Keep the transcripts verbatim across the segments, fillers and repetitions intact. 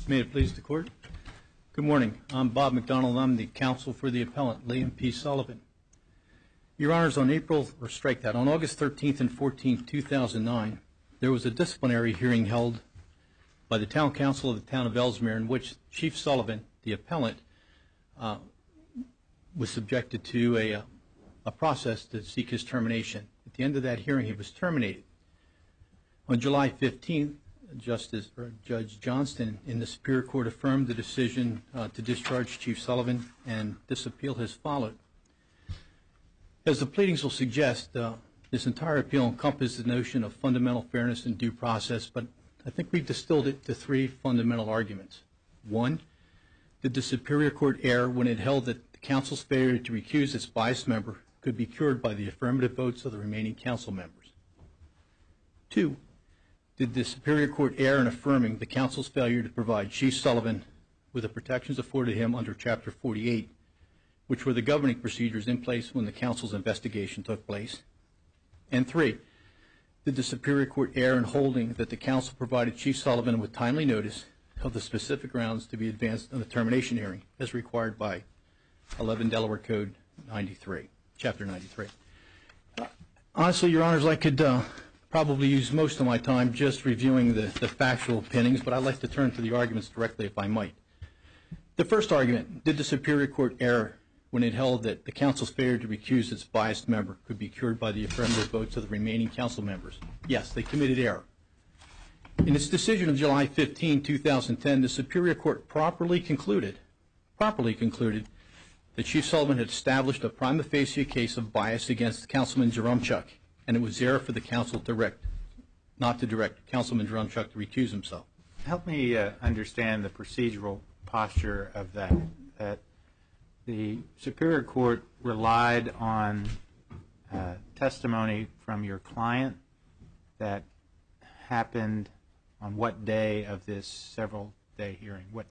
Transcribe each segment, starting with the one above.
May it please the Court. Good morning. I'm Bob McDonald. I'm the counsel for the appellant, Liam P. Sullivan. Your Honors, on April, or strike that, on August thirteenth and fourteenth, two thousand nine, there was a disciplinary hearing held by the Town Council of the Town of Ellesmere in which Chief Sullivan, the appellant, uh, was subjected to a, a process to seek his termination. At the end of that hearing, he was terminated. On July fifteenth, Justice or Judge Johnston in the Superior Court affirmed the decision uh, to discharge Chief Sullivan, and this appeal has followed. As the pleadings will suggest, uh, this entire appeal encompasses the notion of fundamental fairness and due process, but I think we've distilled it to three fundamental arguments. One, did the Superior Court err when it held that the Council's failure to recuse its biased member could be cured by the affirmative votes of the remaining Council members? Two, did the Superior Court err in affirming the Council's failure to provide Chief Sullivan with the protections afforded him under Chapter forty-eight, which were the governing procedures in place when the Council's investigation took place? And three, did the Superior Court err in holding that the Council provided Chief Sullivan with timely notice of the specific grounds to be advanced in the termination hearing as required by eleven Delaware Code ninety-three, Chapter ninety-three? Uh, honestly, Your Honors, I could uh, probably use most of my time just reviewing the, the factual opinions, but I'd like to turn to the arguments directly if I might. The first argument, did the Superior Court err when it held that the Council's failure to recuse its biased member could be cured by the affirmative votes of the remaining Council members? Yes, they committed error. In its decision of July fifteenth, two thousand ten, the Superior Court properly concluded, properly concluded that Chief Sullivan had established a prima facie case of bias against Councilman Jarumchuk, and it was error for the Council to direct, not to direct Councilman Jarumchuk to recuse himself. Help me uh, understand the procedural posture of that. That the Superior Court relied on uh, testimony from your client that happened on what day of this several-day hearing? What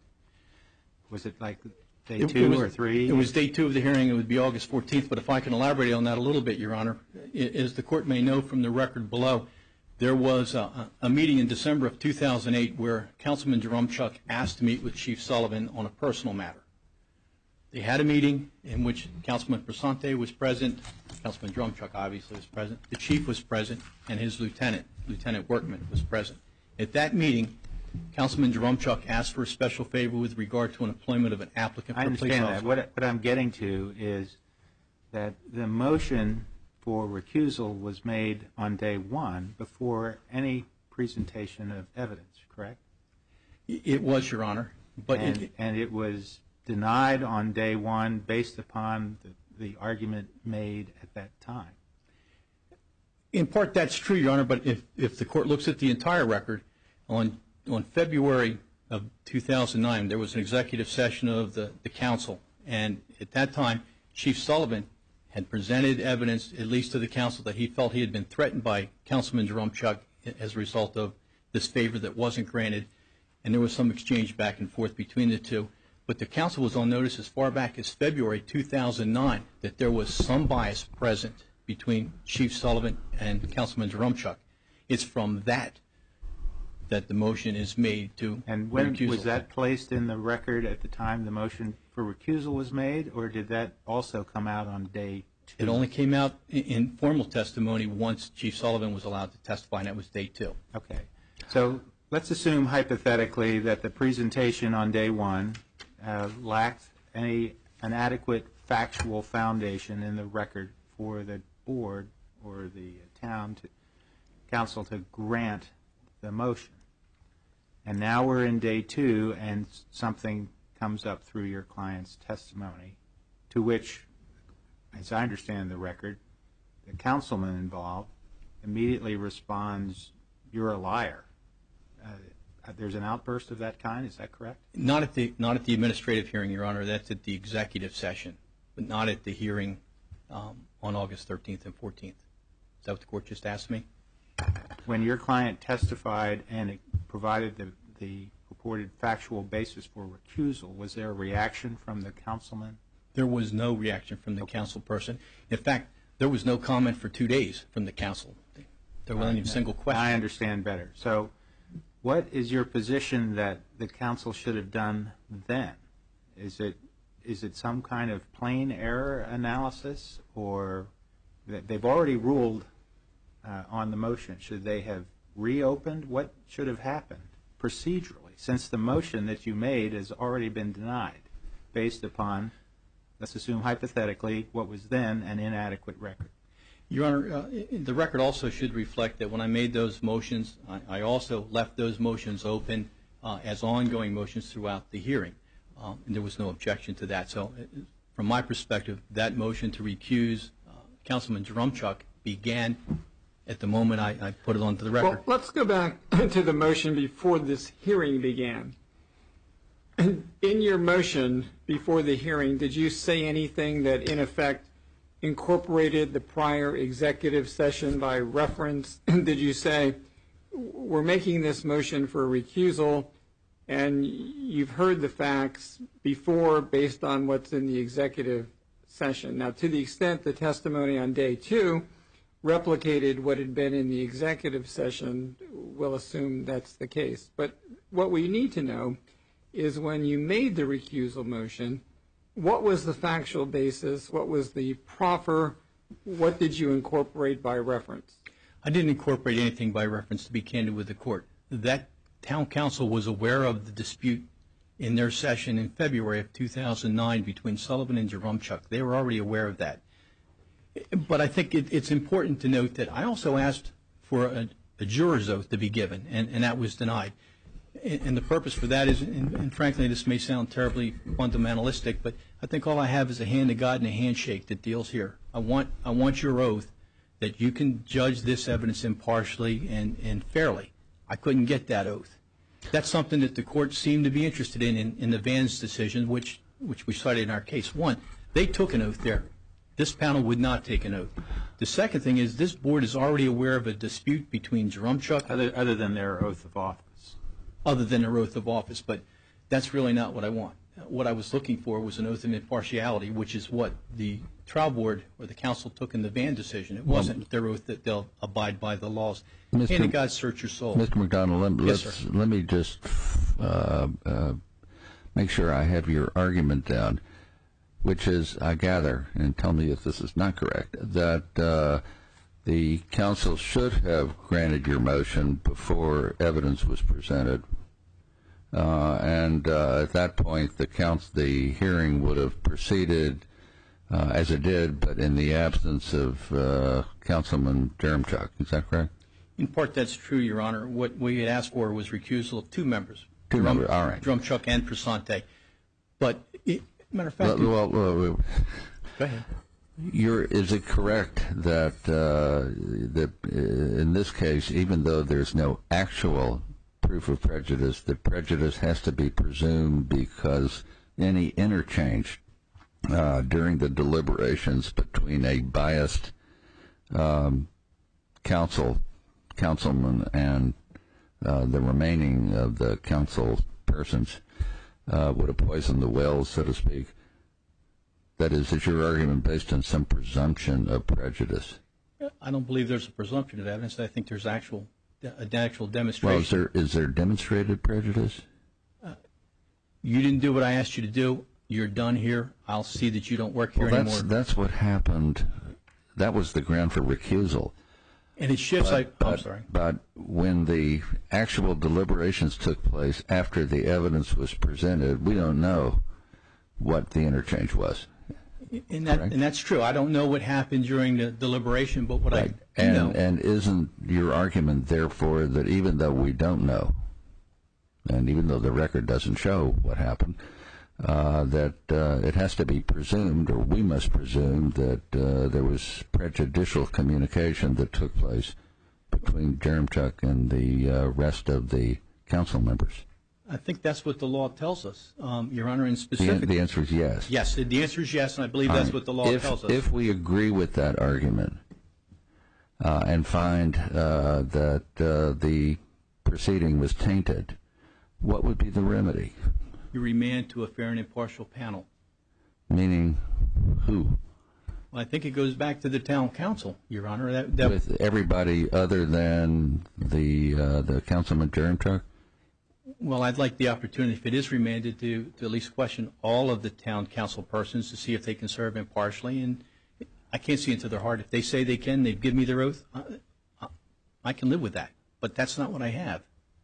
was it, like day It- two it was- or three? It was day two of the hearing. It would be August fourteenth, but if I can elaborate on that a little bit, Your Honor, i- as the Court may know from the record below, there was a, a meeting in December of two thousand eight where Councilman Jarumchuk asked to meet with Chief Sullivan on a personal matter. They had a meeting in which Councilman Prasante was present, Councilman Jarumchuk obviously was present, the Chief was present, and his lieutenant, Lieutenant Workman, was present. At that meeting, Councilman Jarumchuk asked for a special favor with regard to an employment of an applicant I for police understand that. officer. What, what I'm getting to is that the motion for recusal was made on day one before any presentation of evidence, correct? It was, Your Honor. But and, it, and it was denied on day one based upon the, the argument made at that time. in part that's true, Your Honor, but if, if the Court looks at the entire record, on on February of two thousand nine, there was an executive session of the, the Council, and at that time, Chief Sullivan had presented evidence, at least to the Council, that he felt he had been threatened by Councilman Jarumchuk as a result of this favor that wasn't granted, and there was some exchange back and forth between the two. But the Council was on notice as far back as February two thousand nine that there was some bias present between Chief Sullivan and Councilman Jarumchuk. It's from that that the motion is made to And when recusal. was that placed in the record at the time the motion for recusal was made, or did that also come out on day two? It only came out in, in formal testimony once Chief Sullivan was allowed to testify, and that was day two. Okay. So let's assume hypothetically that the presentation on day one uh, lacked any an adequate factual foundation in the record for the board or the town to council to grant the motion. And now we're in day two, and something comes up through your client's testimony, to which, as I understand the record, the councilman involved immediately responds, "You're a liar." Uh, there's an outburst of that kind. Is that correct? Not at the not at the administrative hearing, Your Honor. That's at the executive session, but not at the hearing um, on August thirteenth and fourteenth. Is that what the court just asked me? When your client testified and it provided the, the purported factual basis for recusal, was there a reaction from the councilman? There was no reaction from the council person. In fact, there was no comment for two days from the council. There wasn't even a single question. I understand better. So what is your position that the council should have done then? Is it is it some kind of plain error analysis, or that they've already ruled uh, on the motion? Should they have reopened? What should have happened procedurally, since the motion that you made has already been denied based upon, let's assume hypothetically, what was then an inadequate record? Your Honor, uh, the record also should reflect that when I made those motions, I, I also left those motions open uh, as ongoing motions throughout the hearing, um, and there was no objection to that. So, uh, from my perspective, that motion to recuse uh, Councilman Drumchuk began at the moment I, I put it onto the record. Well, let's go back to the motion before this hearing began. In your motion before the hearing, did you say anything that, in effect, incorporated the prior executive session by reference? Did you say, we're making this motion for a recusal, and you've heard the facts before based on what's in the executive session? Now, to the extent the testimony on day two replicated what had been in the executive session, we'll assume that's the case. But what we need to know is, when you made the recusal motion, what was the factual basis? What was the proffer? What did you incorporate by reference? I didn't incorporate anything by reference, to be candid with the court. That town council was aware of the dispute in their session in February of two thousand nine between Sullivan and Drumchuk. They were already aware of that. But I think it, it's important to note that I also asked for a, a juror's oath to be given, and, and that was denied. And, and the purpose for that is, and, and frankly, this may sound terribly fundamentalistic, but I think all I have is a hand of God and a handshake that deals here. I want, I want your oath that you can judge this evidence impartially and, and fairly. I couldn't get that oath. That's something that the court seemed to be interested in in, in the Vans decision, which, which we cited in our case. One, they took an oath there. This panel would not take an oath. The second thing is, this board is already aware of a dispute between Drumchuk. Other, other than their oath of office. Other than their oath of office, but that's really not what I want. What I was looking for was an oath of impartiality, which is what the trial board or the council took in the Van decision. It wasn't their oath that they'll abide by the laws. Mister And God search your soul. Mister McDonald, let, Yes, let's, sir. let me just uh, uh, make sure I have your argument down, which is, I gather, and tell me if this is not correct, that uh, the council should have granted your motion before evidence was presented, uh, and uh, at that point the council, the hearing would have proceeded uh, as it did, but in the absence of uh, Councilman Drumchuk. Is that correct? In part, that's true, Your Honor. What we had asked for was recusal of two members. Two Drum, members, all right. Drumchuk and Prasante. But, it, matter of fact, Well, well, well, well, go ahead. You're, is it correct that uh, that uh, in this case, even though there's no actual proof of prejudice, the prejudice has to be presumed because any interchange uh, during the deliberations between a biased um, council councilman and uh, the remaining of the council persons uh, would have poisoned the wells, so to speak? That is, is your argument based on some presumption of prejudice? I don't believe there's a presumption of evidence. I think there's actual, an actual demonstration. Well, is there, is there demonstrated prejudice? Uh, you didn't do what I asked you to do. You're done here. I'll see that you don't work here well, that's, anymore. that's what happened. That was the ground for recusal. And it shifts. But, I, but, I'm sorry. But when the actual deliberations took place after the evidence was presented, we don't know what the interchange was. And, that, Correct. and that's true. I don't know what happened during the deliberation, but what Right. I do and, know. And isn't your argument, therefore, that even though we don't know, and even though the record doesn't show what happened, uh, that uh, it has to be presumed, or we must presume, that uh, there was prejudicial communication that took place between Drumchuk and the uh, rest of the council members? I think that's what the law tells us, um, Your Honor, and The, specifically. the answer is yes. Yes, the answer is yes, and I believe that's Right. what the law if, tells us. If we agree with that argument uh, and find uh, that uh, the proceeding was tainted, what would be the remedy? You remand to a fair and impartial panel. Meaning who? Well, I think it goes back to the town council, Your Honor. That, that With everybody other than the uh, the Councilman Drumchuk? Well, I'd like the opportunity, if it is remanded, to, to at least question all of the town council persons to see if they can serve impartially. And I can't see into their heart. If they say they can, they've given me their oath, I, I can live with that. But that's not what I have.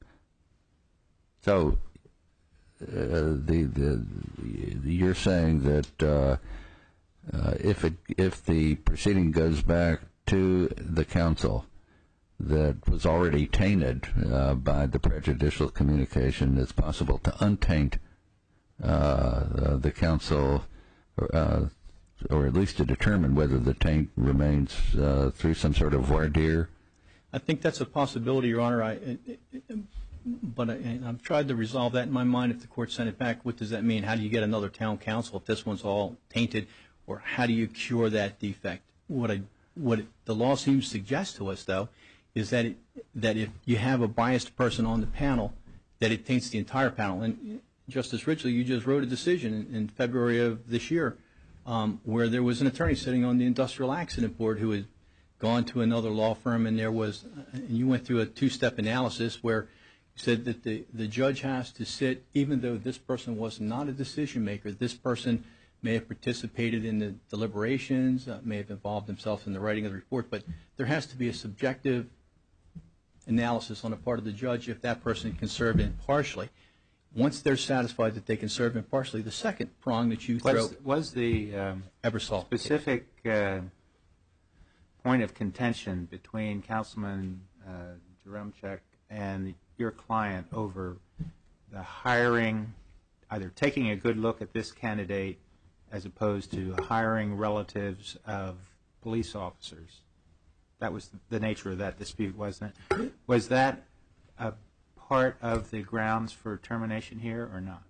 So, uh, the, the you're saying that uh, uh, if it if the proceeding goes back to the council that was already tainted uh, by the prejudicial communication, it's possible to untaint uh, uh, the council, or, uh, or at least to determine whether the taint remains uh, through some sort of voir dire? I think that's a possibility, Your Honor. I, it, it, but I, and I've tried to resolve that in my mind. If the court sent it back, what does that mean? How do you get another town council if this one's all tainted? Or how do you cure that defect? What, I, what it, the law seems to suggest to us, though, is that it, that if you have a biased person on the panel, that it taints the entire panel. And Justice Ridgely, you just wrote a decision in, in February of this year um, where there was an attorney sitting on the Industrial Accident Board who had gone to another law firm, and there was, and you went through a two-step analysis where you said that the, the judge has to sit, even though this person was not a decision maker, this person may have participated in the deliberations, uh, may have involved himself in the writing of the report, but there has to be a subjective analysis on the part of the judge if that person can serve impartially. Once they're satisfied that they can serve impartially, the second prong that you throw... Was, was the um, Ebersol. specific uh, point of contention between Councilman uh, Jaromchuk and your client over the hiring, either taking a good look at this candidate as opposed to hiring relatives of police officers? That was the nature of that dispute, wasn't it? Was that a part of the grounds for termination here or not?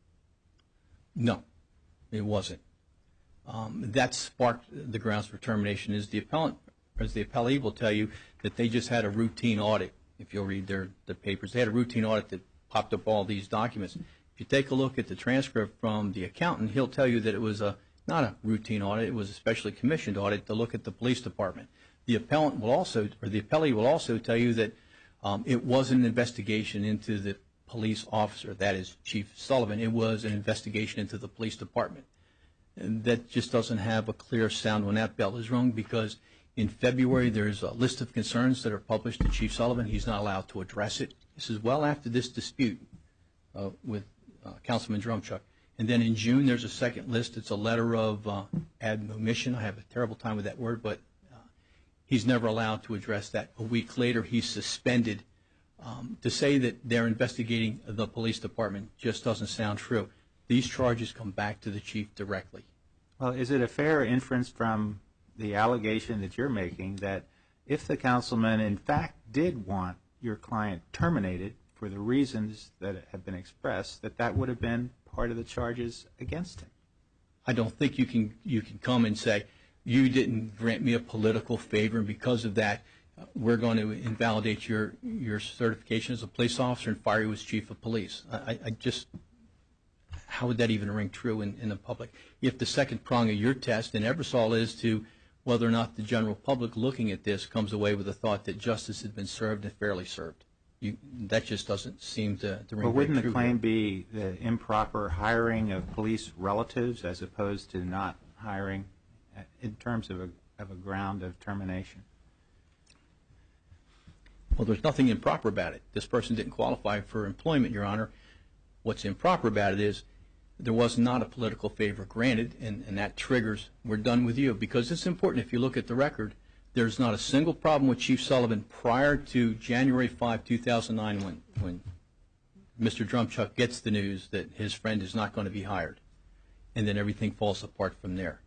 No, it wasn't. Um, that sparked the grounds for termination. Is the appellant, as the appellee will tell you, that they just had a routine audit. If you'll read their, their papers, they had a routine audit that popped up all these documents. If you take a look at the transcript from the accountant, he'll tell you that it was a not a routine audit, it was a specially commissioned audit to look at the police department. The appellant will also, or the appellee will also tell you that um, it wasn't an investigation into the police officer, that is Chief Sullivan. It was an investigation into the police department. And that just doesn't have a clear sound when that bell is rung, because in February there's a list of concerns that are published to Chief Sullivan. He's not allowed to address it. This is well after this dispute uh, with uh, Councilman Jaromchuk. And then in June there's a second list. It's a letter of uh, admonition. I have a terrible time with that word, but uh, he's never allowed to address that. A week later he's suspended. Um, to say that they're investigating the police department just doesn't sound true. These charges come back to the chief directly. Well, is it a fair inference from the allegation that you're making that if the councilman in fact did want your client terminated for the reasons that have been expressed, that that would have been part of the charges against him? I don't think you can you can come and say, you didn't grant me a political favor, and because of that, uh, we're going to invalidate your your certification as a police officer and fire you as chief of police. I, I just, how would that even ring true in, in the public? If the second prong of your test in Ebersol is to whether or not the general public looking at this comes away with the thought that justice had been served and fairly served. You, that just doesn't seem to, to ring But wouldn't true the claim here. be the improper hiring of police relatives as opposed to not hiring uh, in terms of a, of a ground of termination? Well, there's nothing improper about it. This person didn't qualify for employment, Your Honor. What's improper about it is there was not a political favor granted, and, and that triggers, we're done with you. Because it's important, if you look at the record, there's not a single problem with Chief Sullivan prior to January fifth, two thousand nine, when, when Mister Jaromchuk gets the news that his friend is not going to be hired. And then everything falls apart from there.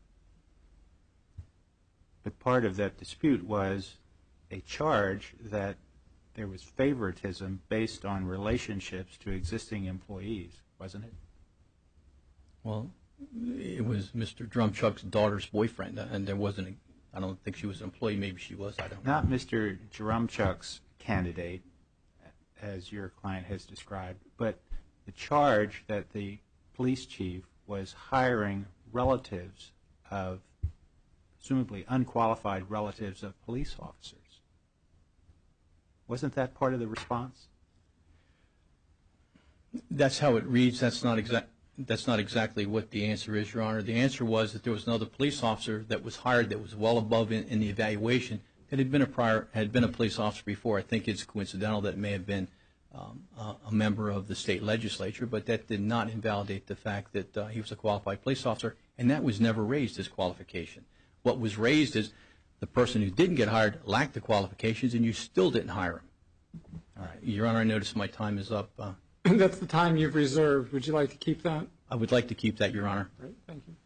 But part of that dispute was a charge that there was favoritism based on relationships to existing employees, wasn't it? Well, it was Mister Jaromchuk's daughter's boyfriend, and there wasn't a, I don't think she was an employee. Maybe she was. I don't know. Not Mister Jaromchuk's candidate, as your client has described, but the charge that the police chief was hiring relatives of, presumably unqualified relatives of police officers. Wasn't that part of the response? That's how it reads. That's not exact. That's not exactly what the answer is, Your Honor. The answer was that there was another police officer that was hired that was well above in, in the evaluation that had been a prior had been a police officer before. I think it's coincidental that it may have been um, a, a member of the state legislature, but that did not invalidate the fact that uh, he was a qualified police officer, and that was never raised as qualification. What was raised is the person who didn't get hired lacked the qualifications, and you still didn't hire him. All right, Your Honor, I notice my time is up. Uh, That's the time you've reserved. Would you like to keep that? I would like to keep that, Your Honor. Great, thank you.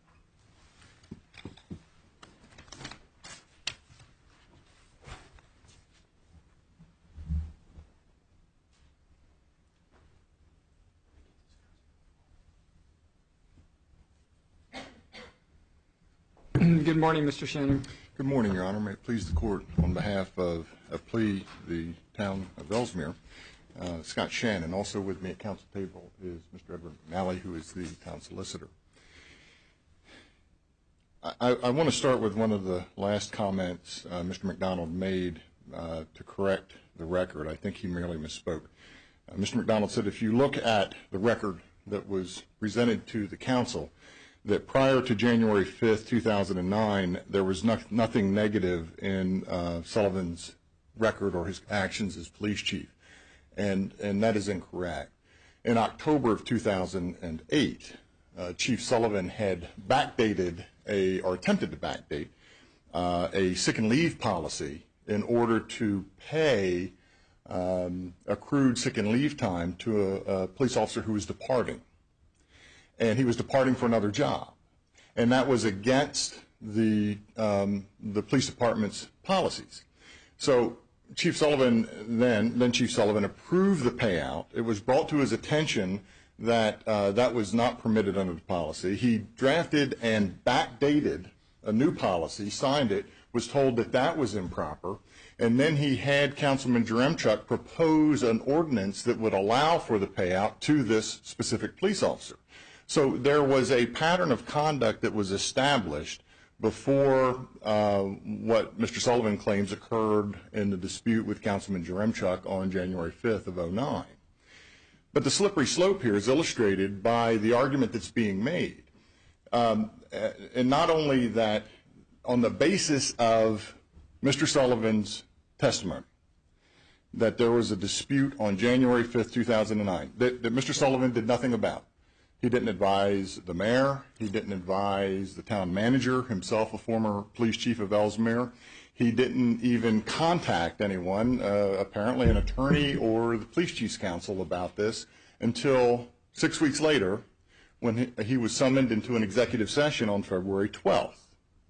Good morning, Mister Shannon. Good morning, Your Honor. May it please the court, on behalf of a plea, the town of Ellesmere, uh, Scott Shannon. Also with me at council table is Mister Edward McNally, who is the town solicitor. I, I want to start with one of the last comments uh, Mister McDonald made uh, to correct the record. I think he merely misspoke. Uh, Mister McDonald said if you look at the record that was presented to the council, that prior to January fifth, two thousand nine, there was no, nothing negative in uh, Sullivan's record or his actions as police chief, and, and that is incorrect. In October of two thousand eight, uh, Chief Sullivan had backdated, a, or attempted to backdate, uh, a sick and leave policy in order to pay um, accrued sick and leave time to a, a police officer who was departing. And he was departing for another job, and that was against the um, the police department's policies. So Chief Sullivan then then Chief Sullivan approved the payout. It was brought to his attention that uh, that was not permitted under the policy. He drafted and backdated a new policy, signed it, was told that that was improper, and then he had Councilman Jaremchuk propose an ordinance that would allow for the payout to this specific police officer. So there was a pattern of conduct that was established before uh, what Mister Sullivan claims occurred in the dispute with Councilman Jaremchuk on January fifth of oh nine. But the slippery slope here is illustrated by the argument that's being made. Um, and not only that, on the basis of Mister Sullivan's testimony, that there was a dispute on January fifth, two thousand nine, that, that Mister Sullivan did nothing about. He didn't advise the mayor. He didn't advise the town manager, himself a former police chief of Ellesmere. He didn't even contact anyone, uh, apparently an attorney or the police chief's council, about this until six weeks later when he, he was summoned into an executive session on February twelfth.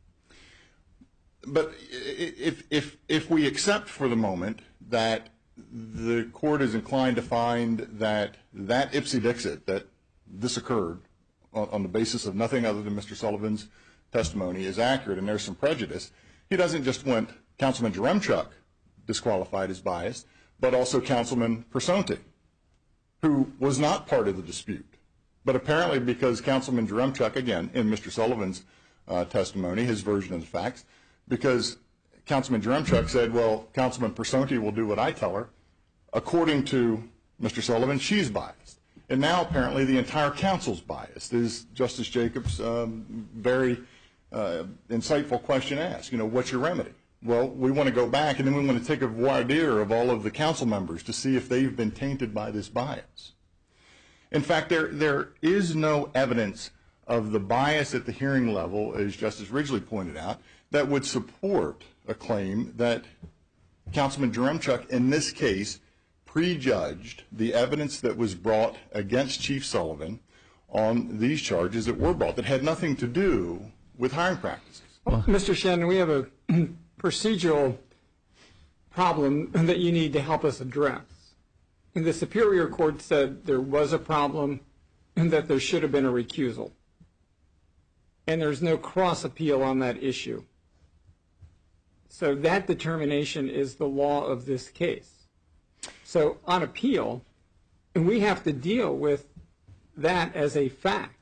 But if, if, if we accept for the moment that the court is inclined to find that that ipsy dixit, that this occurred on, on the basis of nothing other than Mister Sullivan's testimony is accurate and there's some prejudice, he doesn't just want Councilman Jaremchuk disqualified as biased, but also Councilman Personti, who was not part of the dispute. But apparently because Councilman Jaremchuk, again, in Mister Sullivan's uh, testimony, his version of the facts, because Councilman Jaremchuk said, well, Councilman Personti will do what I tell her, according to Mister Sullivan, she's biased. And now apparently the entire council's biased, as Justice Jacobs' um, very uh, insightful question asked. You know, what's your remedy? Well, we want to go back and then we want to take a voir dire of all of the council members to see if they've been tainted by this bias. In fact, there there is no evidence of the bias at the hearing level, as Justice Ridgely pointed out, that would support a claim that Councilman Jaremchuk in this case prejudged the evidence that was brought against Chief Sullivan on these charges that were brought that had nothing to do with hiring practices. Well, Mister Shannon, we have a procedural problem that you need to help us address. And the Superior Court said there was a problem and that there should have been a recusal. And there's no cross appeal on that issue. So that determination is the law of this case. So on appeal, and we have to deal with that as a fact.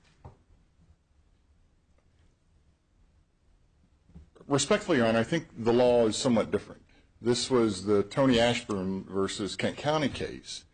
Respectfully, Your Honor, I think the law is somewhat different. This was the Tony Ashburn versus Kent County case,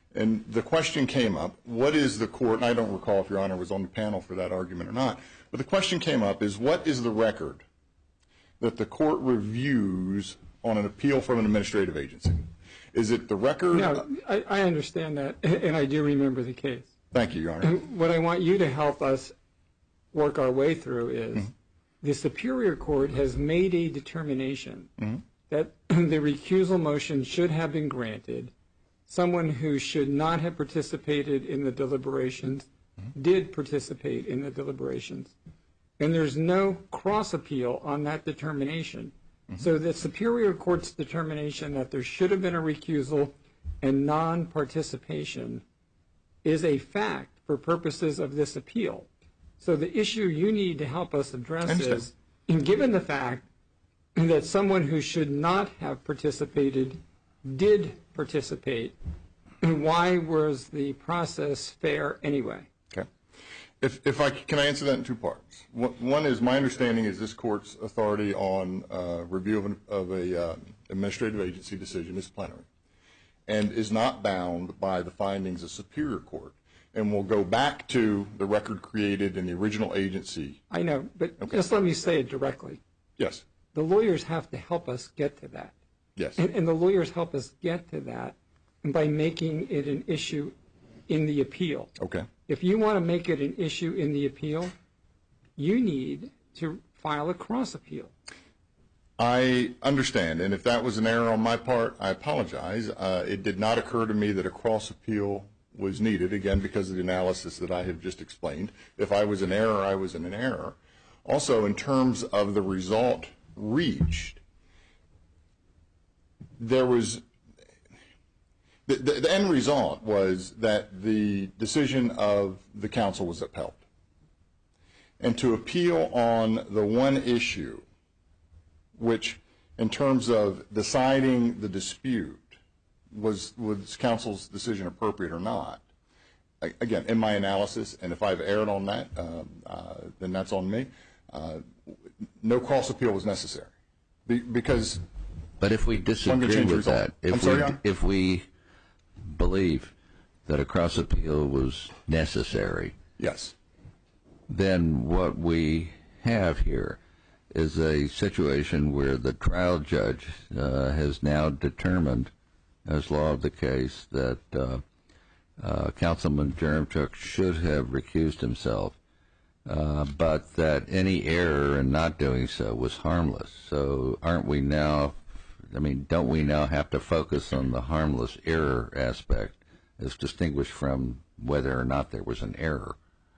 And the question came up, what is the court, and I don't recall if Your Honor was on the panel for that argument or not, but the question came up is what is the record that the court reviews on an appeal from an administrative agency? Is it the record? No, I, I understand that, and I do remember the case. Thank you, Your Honor. And what I want you to help us work our way through is mm-hmm. the Superior Court has made a determination mm-hmm. that the recusal motion should have been granted. Someone who should not have participated in the deliberations mm-hmm. did participate in the deliberations. And there's no cross appeal on that determination. Mm-hmm. So the Superior Court's determination that there should have been a recusal and non-participation is a fact for purposes of this appeal. So the issue you need to help us address is, and given the fact that someone who should not have participated did participate, and why was the process fair anyway? Okay. If, if I can I answer that in two parts. One is my understanding is this court's authority on uh, review of, an, of a uh, administrative agency decision is plenary and is not bound by the findings of Superior Court and will go back to the record created in the original agency. I know, but okay. just let me say it directly. Yes. The lawyers have to help us get to that. Yes. And, and the lawyers help us get to that by making it an issue in the appeal. Okay. If you want to make it an issue in the appeal, you need to file a cross appeal. I understand, and if that was an error on my part, I apologize. Uh, it did not occur to me that a cross appeal was needed, again, because of the analysis that I have just explained. If I was in error, I was in an error. Also, in terms of the result reached, there was the, the, the end result was that the decision of the council was upheld. And to appeal on the one issue, which in terms of deciding the dispute, was was council's decision appropriate or not? Again, in my analysis, and if I've erred on that, um, uh, then that's on me. Uh, no cross appeal was necessary Be, because. But if we disagree with that, if I'm sorry, we John? if we believe that a cross appeal was necessary, yes, then what we have here is a situation where the trial judge uh, has now determined, as law of the case, that uh, uh, Councilman Jaremchuk should have recused himself, uh, but that any error in not doing so was harmless. So aren't we now, I mean, don't we now have to focus on the harmless error aspect as distinguished from whether or not there was an error?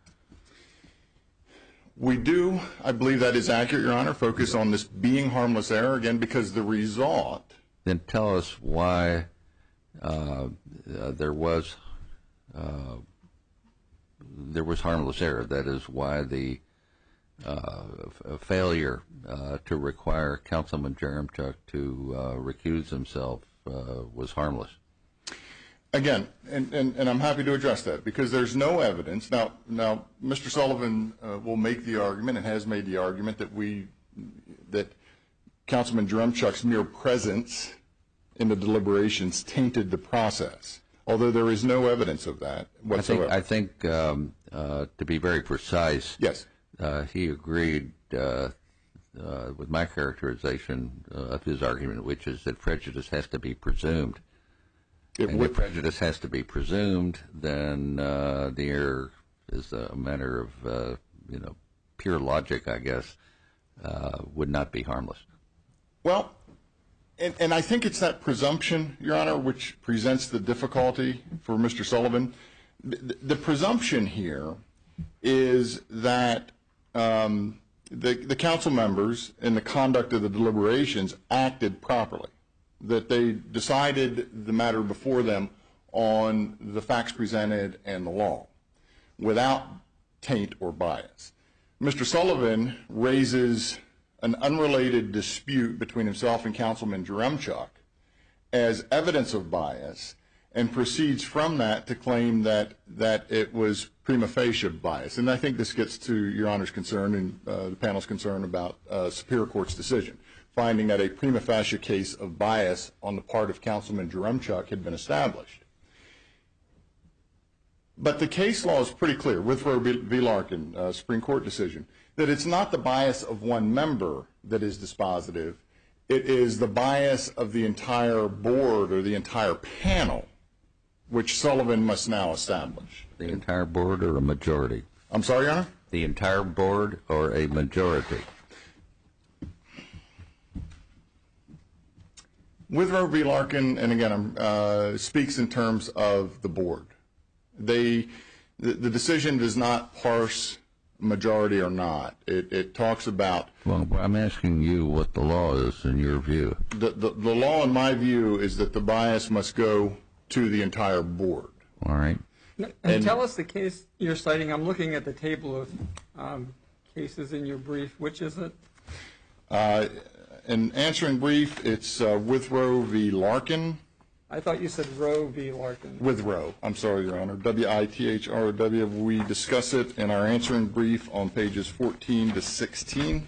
We do, I believe that is accurate, Your Honor, focus on this being harmless error, again, because the result. Then tell us why uh, uh, there was uh, there was harmless error. That is why the uh, f- failure uh, to require Councilman Jaremchuk to uh, recuse himself uh, was harmless. Again, and, and, and I'm happy to address that because there's no evidence. Now, now Mister Sullivan uh, will make the argument and has made the argument that we, that Councilman Jaremchuk's mere presence in the deliberations tainted the process, although there is no evidence of that whatsoever. I think, I think um, uh, to be very precise, yes, uh, he agreed uh, uh, with my characterization uh, of his argument, which is that prejudice has to be presumed. It and would, if prejudice has to be presumed, then uh, the error is a matter of, uh, you know, pure logic, I guess, uh, would not be harmless. Well, and, and I think it's that presumption, Your Honor, which presents the difficulty for Mister Sullivan. The, the presumption here is that um, the, the council members in the conduct of the deliberations acted properly, that they decided the matter before them on the facts presented and the law without taint or bias. Mister Sullivan raises an unrelated dispute between himself and Councilman Jaremchuk as evidence of bias and proceeds from that to claim that, that it was prima facie bias. And I think this gets to Your Honor's concern and uh, the panel's concern about uh, Superior Court's decision, finding that a prima facie case of bias on the part of Councilman Jaremchuk had been established. But the case law is pretty clear, Withrow v. Larkin, uh, Supreme Court decision, that it's not the bias of one member that is dispositive. It is the bias of the entire board or the entire panel, which Sullivan must now establish. The entire board or a majority? I'm sorry, Your Honor? The entire board or a majority? Withrow v. Larkin, and again, uh, speaks in terms of the board. They, the, the decision does not parse majority or not. It, it talks about... Well, I'm asking you what the law is in your view. The, the, the law, in my view, is that the bias must go to the entire board. All right. And, And- tell us the case you're citing. I'm looking at the table of um, cases in your brief. Which is it? Uh, in answering brief, it's uh, Withrow v. Larkin. I thought you said Roe v. Larkin. Withrow, I'm sorry, Your Honor, W I T H R O W. We discuss it in our answering brief on pages fourteen to sixteen.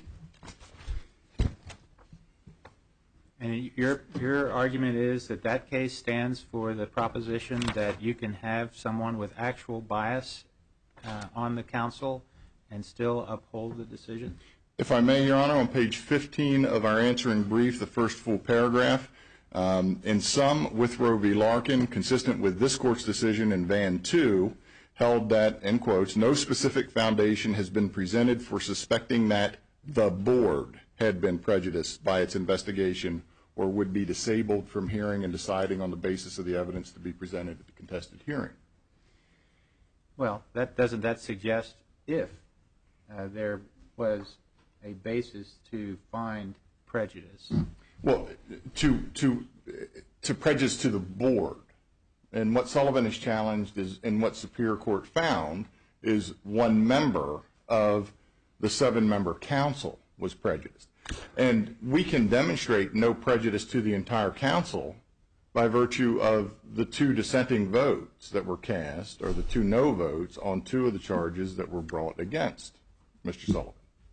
And your your argument is that that case stands for the proposition that you can have someone with actual bias uh, on the council and still uphold the decision? If I may, Your Honor, on page fifteen of our answering brief, the first full paragraph, um, in sum, Withrow v. Larkin, consistent with this Court's decision in Van two, held that, in quotes, no specific foundation has been presented for suspecting that the board had been prejudiced by its investigation or would be disabled from hearing and deciding on the basis of the evidence to be presented at the contested hearing. Well, that doesn't that suggest if uh, there was a basis to find prejudice? Well, to to to prejudice to the board, and what Sullivan has challenged is, and what Superior Court found, is one member of the seven-member council was prejudiced, and we can demonstrate no prejudice to the entire council by virtue of the two dissenting votes that were cast, or the two no votes on two of the charges that were brought against Mister Sullivan.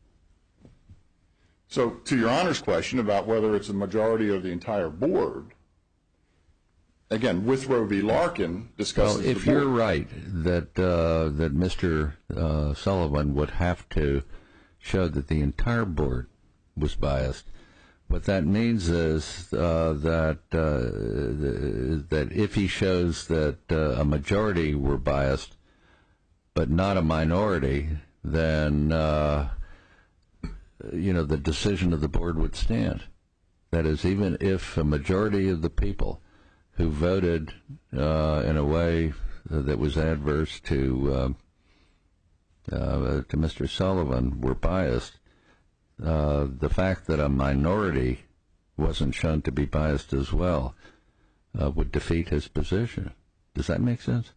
So, to Your Honor's question about whether it's a majority of the entire board, again, Withrow v. Larkin discusses Well, the if board. you're right that uh, that Mister Uh, Sullivan would have to show that the entire board was biased, what that means is uh, that uh, that if he shows that uh, a majority were biased, but not a minority, then uh, you know the decision of the board would stand. That is, even if a majority of the people who voted uh, in a way that was adverse to uh, uh, to Mister Sullivan were biased, uh, the fact that a minority wasn't shown to be biased as well uh, would defeat his position. Does that make sense?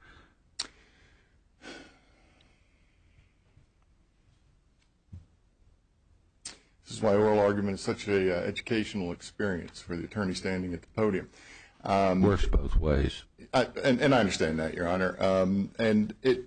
This is why oral argument is such an uh, educational experience for the attorney standing at the podium. Um, Works both ways. I, and, and I understand that, Your Honor. Um, and it,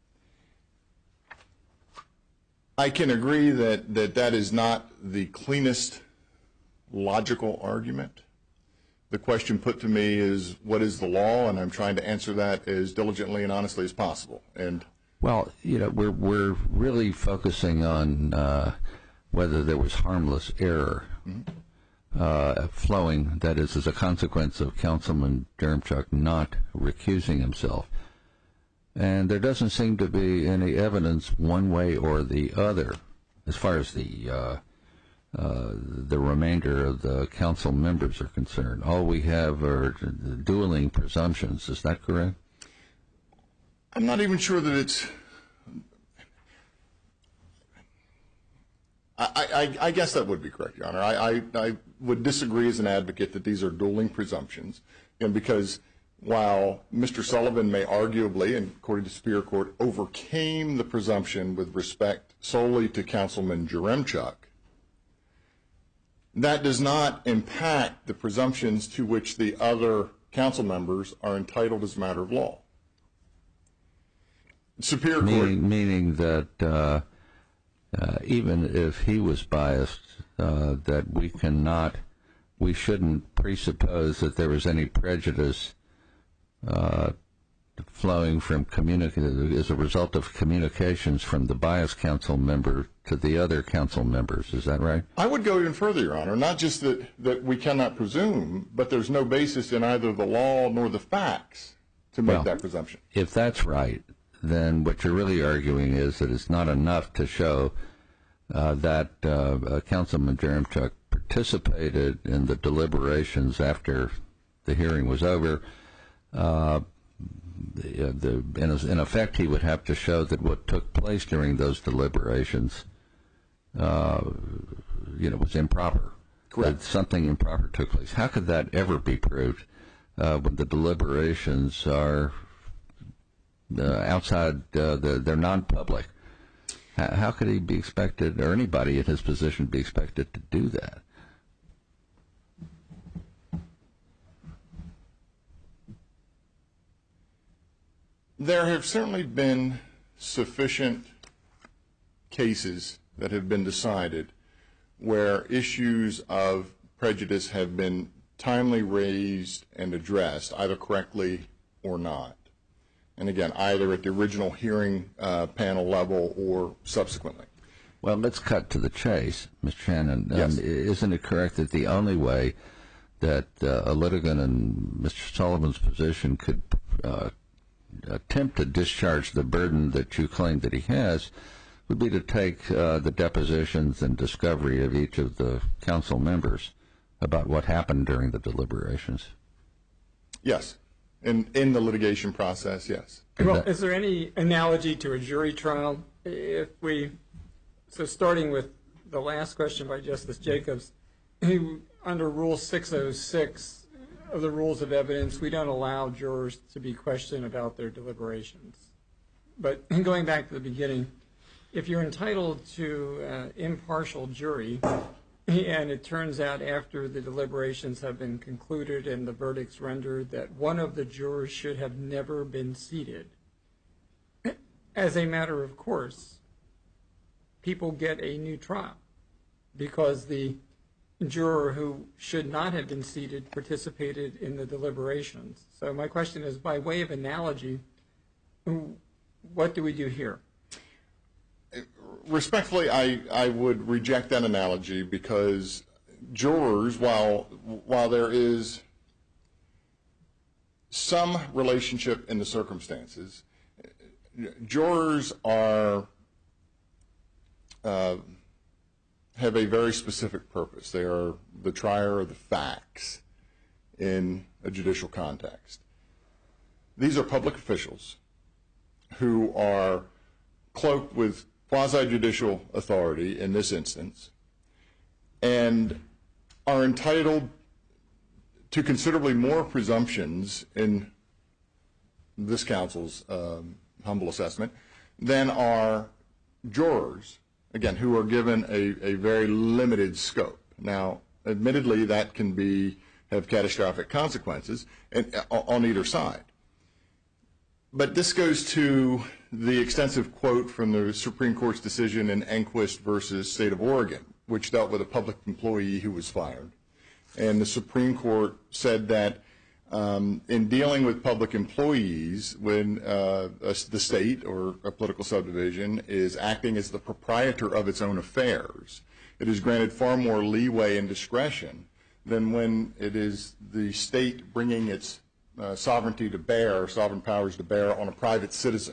I can agree that, that that is not the cleanest logical argument. The question put to me is, what is the law? And I'm trying to answer that as diligently and honestly as possible. And Well, you know, we're we're really focusing on uh, whether there was harmless error mm-hmm. uh, flowing, that is, as a consequence of Councilman Durhamchuk not recusing himself. And there doesn't seem to be any evidence one way or the other as far as the uh, uh, the remainder of the council members are concerned. All we have are dueling presumptions. Is that correct? I'm not even sure that it's... I, I, I guess that would be correct, Your Honor. I, I, I would disagree as an advocate that these are dueling presumptions, and because while Mister Sullivan may arguably, and according to Superior Court, overcame the presumption with respect solely to Councilman Durhamchuk, that does not impact the presumptions to which the other council members are entitled as a matter of law. Superior Court... Meaning, meaning that uh, uh, even if he was biased, uh, that we cannot, we shouldn't presuppose that there was any prejudice uh, flowing from communica- as a result of communications from the bias council member to the other council members. Is that right? I would go even further, Your Honor. Not just that, that we cannot presume, but there's no basis in either the law nor the facts to make Well, that presumption. If that's right, then what you're really arguing is that it's not enough to show uh, that uh, Councilman Jaremchuk participated in the deliberations after the hearing was over. Uh, the, the, in, in effect, he would have to show that what took place during those deliberations, uh, you know, was improper. Correct. That something improper took place. How could that ever be proved uh, when the deliberations are uh, outside? Uh, the, they're non-public. How, how could he be expected, or anybody in his position, be expected to do that? There have certainly been sufficient cases that have been decided where issues of prejudice have been timely raised and addressed, either correctly or not. And again, either at the original hearing uh, panel level or subsequently. Well, let's cut to the chase, Mister Shannon. Um, Yes. Isn't it correct that the only way that uh, a litigant in Mister Sullivan's position could uh, attempt to discharge the burden that you claim that he has would be to take uh, the depositions and discovery of each of the council members about what happened during the deliberations? Yes. In, in the litigation process, yes. Well, is there any analogy to a jury trial? If we, so starting with the last question by Justice Jacobs, who, under Rule six oh six of the Rules of Evidence, we don't allow jurors to be questioned about their deliberations. But going back to the beginning, if you're entitled to an impartial jury, and it turns out after the deliberations have been concluded and the verdicts rendered that one of the jurors should have never been seated, as a matter of course, people get a new trial because the juror who should not have been seated participated in the deliberations. So my question is, by way of analogy, what do we do here? Respectfully, I, I would reject that analogy because jurors, while while there is some relationship in the circumstances, jurors are uh, have a very specific purpose. They are the trier of the facts in a judicial context. These are public officials who are cloaked with quasi-judicial authority in this instance and are entitled to considerably more presumptions in this council's um, humble assessment than are jurors, again, who are given a, a very limited scope. Now, admittedly, that can be have catastrophic consequences and, on either side. But this goes to the extensive quote from the Supreme Court's decision in Enquist versus State of Oregon, which dealt with a public employee who was fired. And the Supreme Court said that um, in dealing with public employees, when uh, a, the state or a political subdivision is acting as the proprietor of its own affairs, it is granted far more leeway and discretion than when it is the state bringing its Uh, sovereignty to bear, sovereign powers to bear on a private citizen.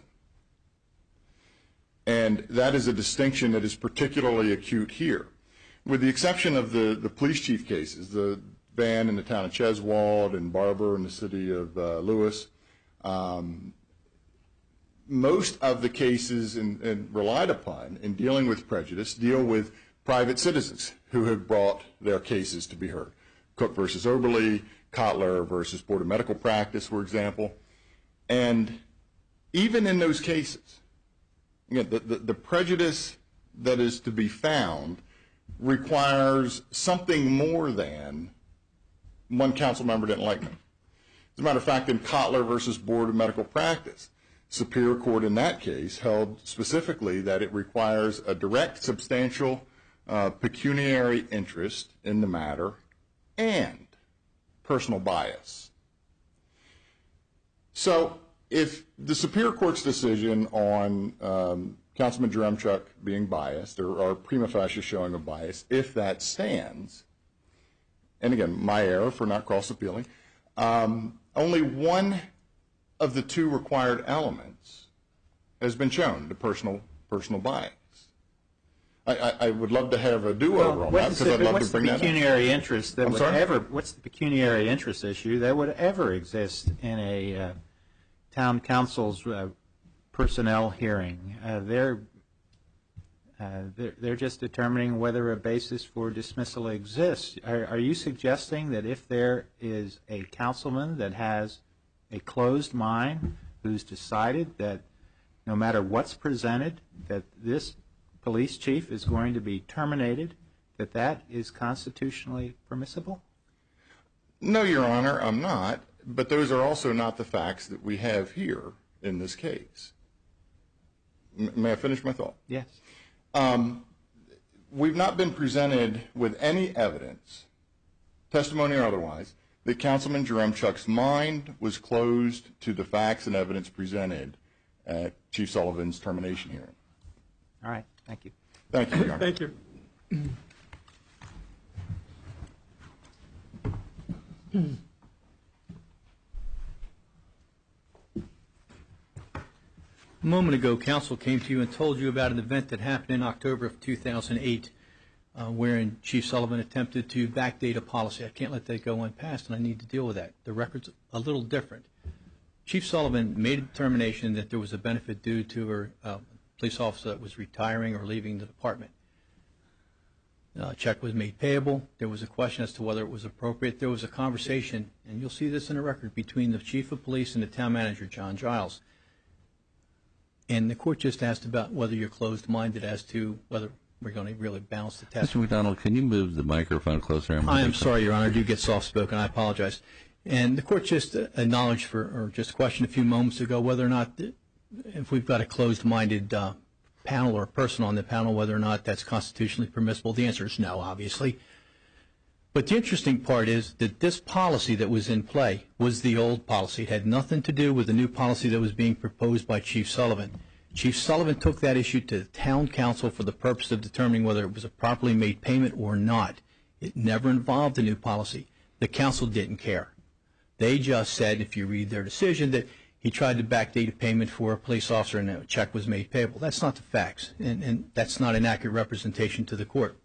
And that is a distinction that is particularly acute here. With the exception of the, the police chief cases, the Van in the town of Cheswold and Barber in the city of uh, Lewis, um, most of the cases in, in relied upon in dealing with prejudice deal with private citizens who have brought their cases to be heard. Cook versus Oberle, Kotler versus Board of Medical Practice, for example. And even in those cases, again, the, the, the prejudice that is to be found requires something more than one council member didn't like them. As a matter of fact, in Kotler versus Board of Medical Practice, Superior Court in that case held specifically that it requires a direct, substantial uh, pecuniary interest in the matter and personal bias. So if the Superior Court's decision on um, Councilman Jaremchuk being biased, or, or prima facie showing of bias, if that stands, and again, my error for not cross-appealing, um, only one of the two required elements has been shown, the personal personal bias. I, I, I would love to have a do-over Well, on that what's because the, I'd love what's to bring the that up. pecuniary interest that I'm would sorry? ever? What's the pecuniary interest issue that would ever exist in a uh, town council's uh, personnel hearing? Uh, they're, uh, they're they're just determining whether a basis for dismissal exists. Are, are you suggesting that if there is a councilman that has a closed mind, who's decided that no matter what's presented, that this police chief is going to be terminated, that that is constitutionally permissible? No, Your Honor, I'm not. But those are also not the facts that we have here in this case. M- may I finish my thought? Yes. Um, we've not been presented with any evidence, testimony or otherwise, that Councilman Jaremchuk's mind was closed to the facts and evidence presented at Chief Sullivan's termination hearing. All right. Thank you. Thank you, Your Honor. Thank you. A moment ago, counsel came to you and told you about an event that happened in October of two thousand eight, uh, wherein Chief Sullivan attempted to backdate a policy. I can't let that go unpassed, and I need to deal with that. The record's a little different. Chief Sullivan made a determination that there was a benefit due to a uh, police officer that was retiring or leaving the department. A check was made payable. There was a question as to whether it was appropriate. There was a conversation, and you'll see this in the record, between the chief of police and the town manager, John Giles. And the court just asked about whether you're closed-minded as to whether we're going to really balance the test. Mister McDonald, can you move the microphone closer? I am sorry, Your Honor. I do get soft-spoken. I apologize. And the court just acknowledged for, or just questioned a few moments ago whether or not, if we've got a closed-minded uh, panel or a person on the panel, whether or not that's constitutionally permissible. The answer is no, obviously. But the interesting part is that this policy that was in play was the old policy. It had nothing to do with the new policy that was being proposed by Chief Sullivan. Chief Sullivan took that issue to the town council for the purpose of determining whether it was a properly made payment or not. It never involved the new policy. The council didn't care. They just said, if you read their decision, that he tried to backdate a payment for a police officer and a check was made payable. That's not the facts, and, and that's not an accurate representation to the court.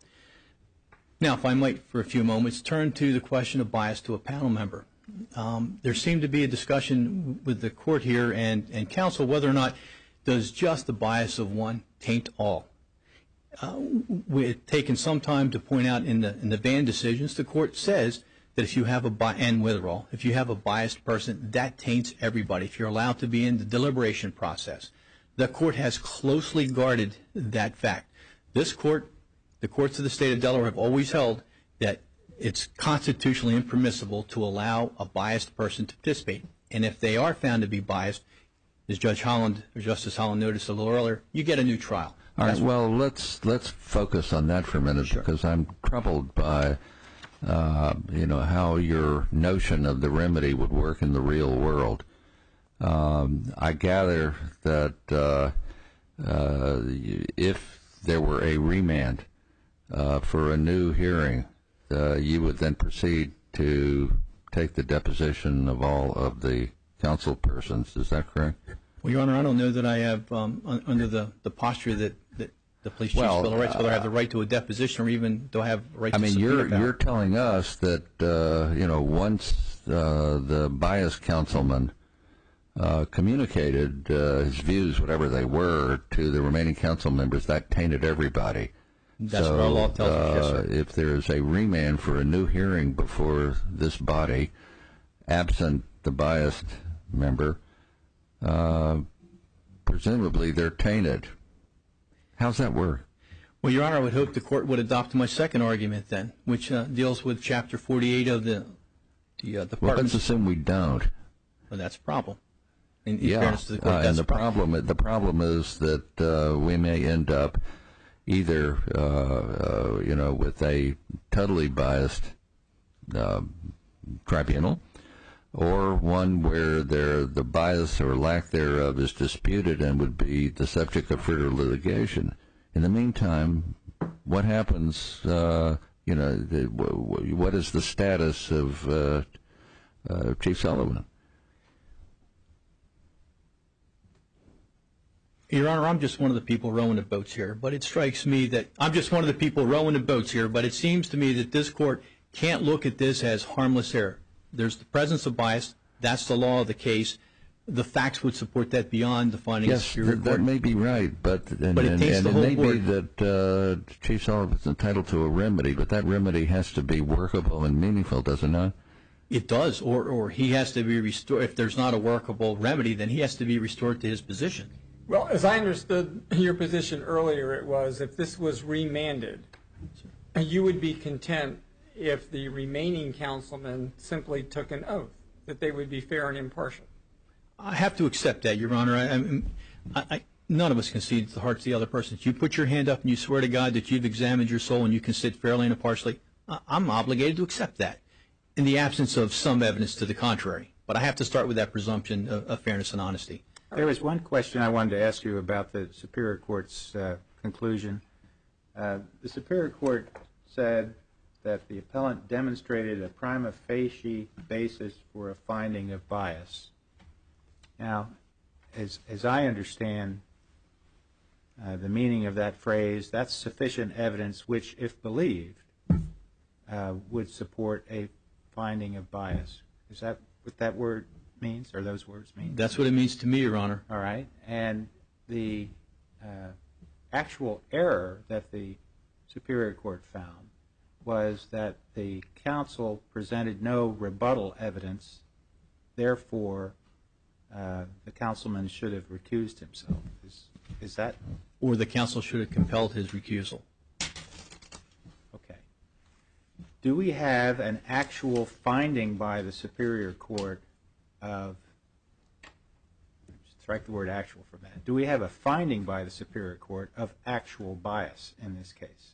Now, if I might, for a few moments, turn to the question of bias to a panel member. Um, there seemed to be a discussion with the court here and, and council whether or not does just the bias of one taint all. Uh, we had taken some time to point out in the in the Van decisions, the court says that if you have a bi- and Witherall, if you have a biased person, that taints everybody. If you're allowed to be in the deliberation process, the court has closely guarded that fact. This court, the courts of the state of Delaware have always held that it's constitutionally impermissible to allow a biased person to participate. And if they are found to be biased, as Judge Holland or Justice Holland noticed a little earlier, you get a new trial. All right, That's well, let's let's focus on that for a minute because I'm troubled by, uh, you know, how your notion of the remedy would work in the real world. Um, I gather that uh, uh, if there were a remand uh, for a new hearing, uh, you would then proceed to take the deposition of all of the council persons. Is that correct? Well, Your Honor, I don't know that I have, um, un- under the, the posture that, that the police chief's Well, bill of rights, whether I have the right to a deposition or even do I have a right I to mean, subpoena you're power. you're telling us that uh, you know once uh, the biased councilman uh, communicated uh, his views, whatever they were, to the remaining council members, that tainted everybody. That's so, what our law tells us, yes, uh, sir. if there is a remand for a new hearing before this body, absent the biased member, uh, presumably they're tainted. How's that work? Well, Your Honor, I would hope the court would adopt my second argument then, which uh, deals with Chapter forty-eight of the, the uh, Well, Department. let's assume we don't. Well, that's a problem. In, in Yeah, fairness to the court, uh, that's and the a problem. problem the problem is that uh, we may end up either uh, uh, you know with a totally biased uh, tribunal, or one where there, the bias or lack thereof is disputed and would be the subject of further litigation. In the meantime, what happens, uh, you know, the, w- what is the status of uh, uh, Chief Sullivan? Your Honor, I'm just one of the people rowing the boats here, but it strikes me that I'm just one of the people rowing the boats here, but it seems to me that this court can't look at this as harmless error. There's the presence of bias. That's the law of the case. The facts would support that beyond the findings Yes, of the Superior th- Court. that may be right, but and, But it and, takes and the it whole may board. be that uh, Chief Sullivan's entitled to a remedy, but that remedy has to be workable and meaningful, does it not? It does, or, or he has to be restored. If there's not a workable remedy, then he has to be restored to his position. Well, as I understood your position earlier, it was if this was remanded, you would be content if the remaining councilmen simply took an oath that they would be fair and impartial. I have to accept that, Your Honor. I, I, I, none of us can see the hearts of the other person. If you put your hand up and you swear to God that you've examined your soul and you can sit fairly and impartially, I'm obligated to accept that in the absence of some evidence to the contrary. But I have to start with that presumption of, of fairness and honesty. There was one question I wanted to ask you about the Superior Court's uh, conclusion. Uh, the Superior Court said that the appellant demonstrated a prima facie basis for a finding of bias. Now, as, as I understand uh, the meaning of that phrase, that's sufficient evidence which, if believed, uh, would support a finding of bias. Is that what that word means, or those words mean? That's what it means to me, Your Honor. All right. And the uh, actual error that the Superior Court found was that the counsel presented no rebuttal evidence, therefore uh, the councilman should have recused himself. Is, is that? Or the counsel should have compelled his recusal. Okay. Do we have an actual finding by the Superior Court of, strike the word actual from that, do we have a finding by the Superior Court of actual bias in this case?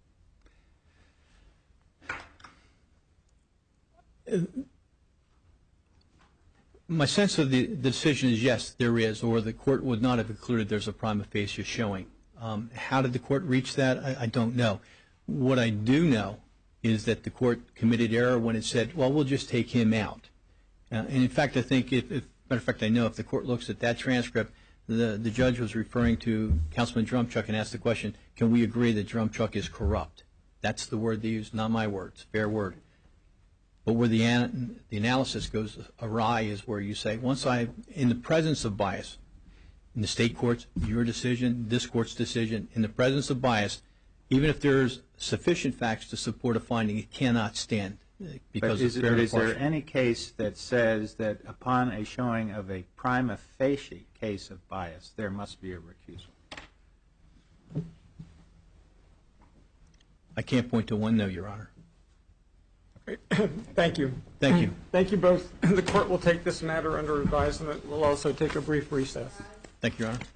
My sense of the, the decision is yes, there is, or the court would not have concluded there's a prima facie showing. Um, how did the court reach that? I, I don't know. What I do know is that the court committed error when it said, well, we'll just take him out. Uh, and in fact, I think, if, if, matter of fact, I know if the court looks at that transcript, the, the judge was referring to Councilman Drumchuck and asked the question, can we agree that Drumchuck is corrupt? That's the word they used, not my words, fair word. But where the, an, the analysis goes awry is where you say, once I, in the presence of bias, in the state courts, your decision, this court's decision, in the presence of bias, even if there's sufficient facts to support a finding, it cannot stand because but is, it's fair but and is there impartial. any case that says that upon a showing of a prima facie case of bias, there must be a recusal? I can't point to one, no, Your Honor. Thank you. Thank you. Thank you both. The court will take this matter under advisement. We'll also take a brief recess. Thank you, Your Honor.